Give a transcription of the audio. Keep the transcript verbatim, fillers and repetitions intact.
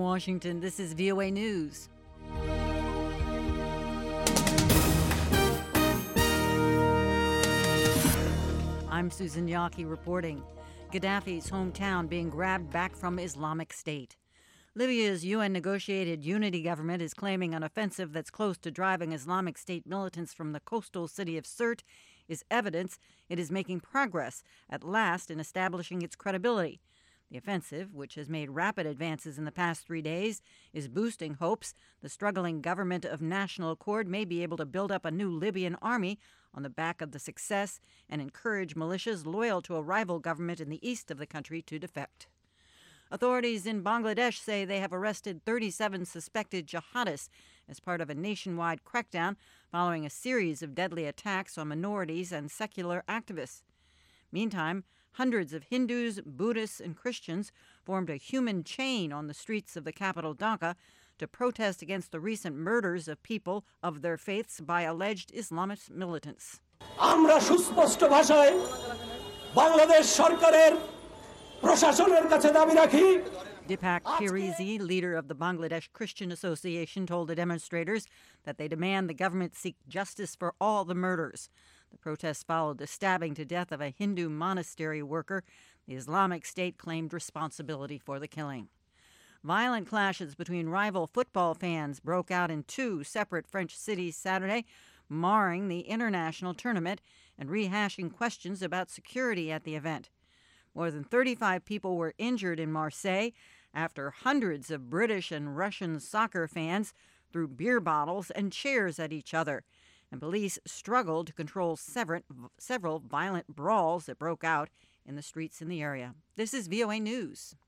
Washington, this is V O A News. I'm Susan Yaki reporting. Gaddafi's hometown being grabbed back from Islamic State. Libya's U N-negotiated unity government is claiming an offensive that's close to driving Islamic State militants from the coastal city of Sirte is evidence it is making progress at last in establishing its credibility. The offensive, which has made rapid advances in the past three days, is boosting hopes the struggling government of national accord may be able to build up a new Libyan army on the back of the success and encourage militias loyal to a rival government in the east of the country to defect. Authorities in Bangladesh say they have arrested thirty-seven suspected jihadists as part of a nationwide crackdown following a series of deadly attacks on minorities and secular activists. Meantime, hundreds of Hindus, Buddhists, and Christians formed a human chain on the streets of the capital Dhaka to protest against the recent murders of people of their faiths by alleged Islamist militants. আমরা সুস্পষ্ট ভাষায় বাংলাদেশ সরকারের প্রশাসনের কাছে দাবি রাখি Deepak Kirizi, leader of the Bangladesh Christian Association, told the demonstrators that they demand the government seek justice for all the murders. The protests followed the stabbing to death of a Hindu monastery worker. The Islamic State claimed responsibility for the killing. Violent clashes between rival football fans broke out in two separate French cities Saturday, marring the international tournament and rehashing questions about security at the event. More than thirty-five people were injured in Marseille after hundreds of British and Russian soccer fans threw beer bottles and chairs at each other, and police struggled to control several violent brawls that broke out in the streets in the area. This is V O A News.